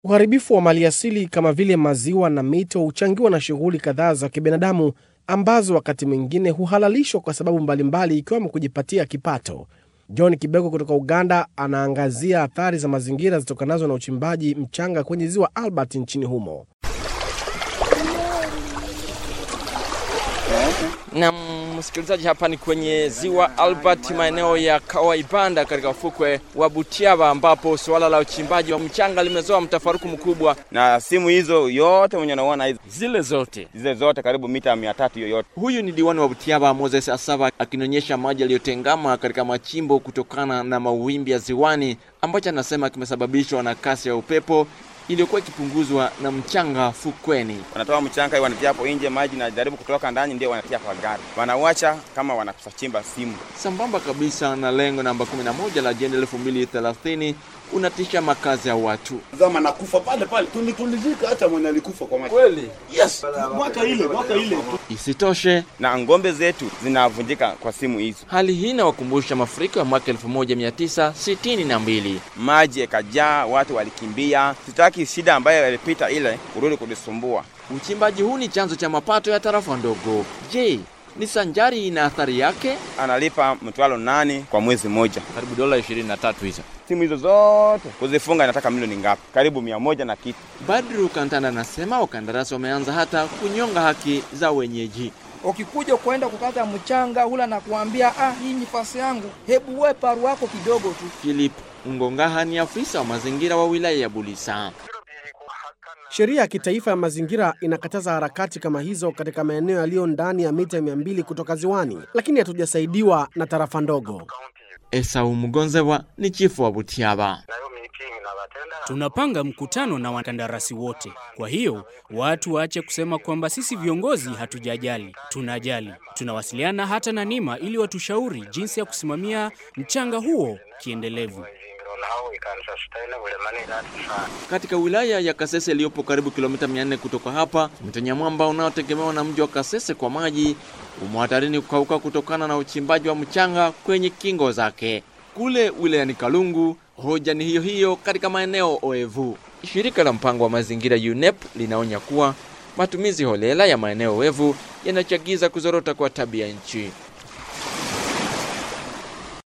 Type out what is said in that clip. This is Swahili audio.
Uharibifu wa maliasili kama vile maziwa na mito huchangiwa na shughuli kadhaa za kibinadamu ambazo wakati mwingine huhalalishwa kwa sababu mbalimbali ikiwemo kujipatia kipato. John Kibego kutoka Uganda anaangazia athari za mazingira zitokanazo na uchimbaji mchanga kwenye ziwa Albert nchini humo. Na msikilizaji, hapa ni kwenye ziwa Albert, maeneo ya Kawaibanda katika ufukwe wa Butiaba, ambapo suala la uchimbaji wa mchanga limezoa mtafaruku mkubwa. Na simu hizo yote mwenye naona hizo Zile zote karibu mita 300 yoyote. Huyu ni diwani wa Butiaba Moses Asaba akinionyesha maji yaliyotengama katika machimbo kutokana na mawimbi ya ziwani, ambacho anasema kimesababishwa na kasi ya upepo iliyokuwa ikipunguzwa na mchanga fukweni. Wanatoa mchanga wanatia hapo nje, maji na jaribu kutoka ndani ndio wanatia kwa gari. Wanauacha kama wanakusachimba simu. Sambamba kabisa na lengo namba 11 la Agenda 2030 unatisha makazi ya watu. Zama nakufa pale tulizika hata mwenye alikufa kwa maji. Kweli? Yes. Mwaka ile. Isitoshe na ngombe zetu zinavunjika kwa simu hizo. Hali hii inawakumbusha mafuriko ya mwaka 1962. Maji yakajaa, watu walikimbia. Sitaki shida ambayo ilipita ile kurudi kunisumbua. Uchimbaji huu ni chanzo cha mapato ya tarafa ndogo. Je, ni sanjari ina athari yake? Analipa mtwalo 8 kwa mwezi mmoja. Karibu dola 23 hizo. Simu hizo zote kuzifunga inataka milioni ngapi? Karibu 100 na kitu. Badru Kantana anasema wakandarasi wameanza hata kunyonga haki za wenyeji. Ukikuja kwenda kukata mchanga hula na kuambia hii ni pasi yangu, hebu wewe paru wako kidogo tu. Philip Ngongaha ni afisa wa mazingira wa wilaya ya Bulisa. Sheria ya kitaifa ya mazingira inakataza harakati kama hizo katika maeneo yaliyo ndani ya mita 200 kutoka ziwani, lakini hatujasaidiwa na tarafa ndogo. Esau Mugonzewa ni chifu wa Butiaba. Tunapanga mkutano na wakandarasi wote. Kwa hiyo, watu waache kusema kwamba sisi viongozi hatujajali. Tunajali. Tunawasiliana hata na NIMA ili watushauri jinsi ya kusimamia mchanga huo kiendelevu. Katika wilaya ya Kasese iliyopo karibu kilomita 400 kutoka hapa, mto Nyamwamba unaotegemewa na mji wa Kasese kwa maji umehatarini kukauka kutokana na uchimbaji wa mchanga kwenye kingo zake. Kule wilayani Kalungu, hoja ni hiyo hiyo katika maeneo oevu. Shirika la mpango wa mazingira UNEP linaonya kuwa matumizi holela ya maeneo oevu yanachagiza kuzorota kwa tabia nchi.